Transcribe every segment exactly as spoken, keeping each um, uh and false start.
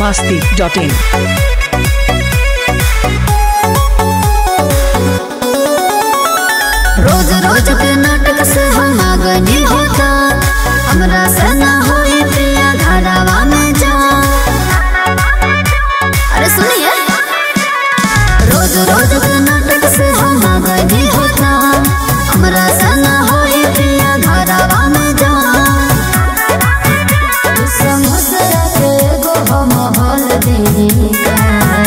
masti dot in. रोज रोज के नाटक से हम आगनी होता हमरा से ना होई प्रिया घरवा में जा। अरे सुनिए, रोज रोज के नाटक से हम आगनी होता हमरा से ना होई प्रिया घरवा में जा। समझ के गो हम हल देनी का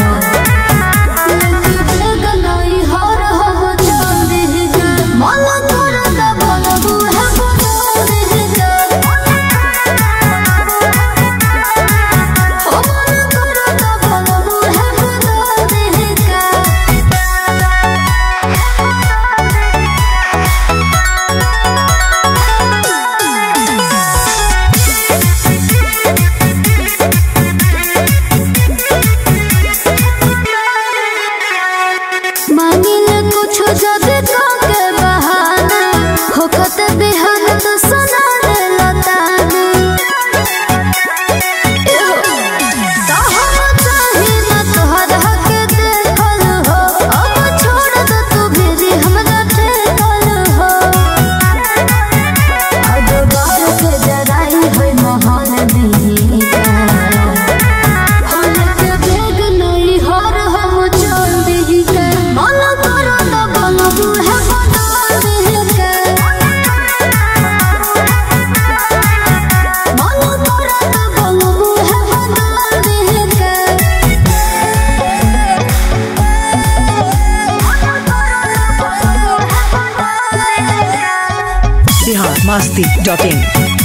masti dot in.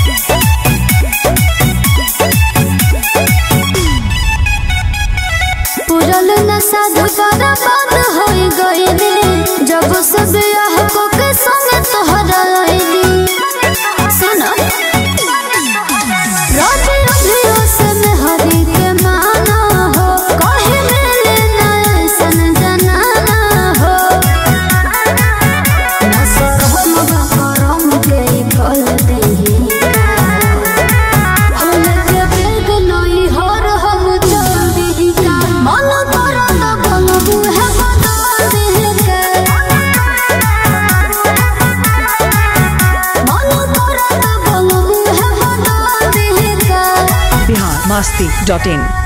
पुरल नशा दोबारा बंद हो गई जब से ब्याह को के संग तोहरा आईली। सुनो रात अभियो से में हरी के माना हो कहे मिले ना ऐसन जनाना हो। नशा हम करम के फल देही हम के बेग नई हर हम चल देही का मन करत बनबू है बदल देही के मन करत बनबू है बदल देही का। Bihar masti dot in.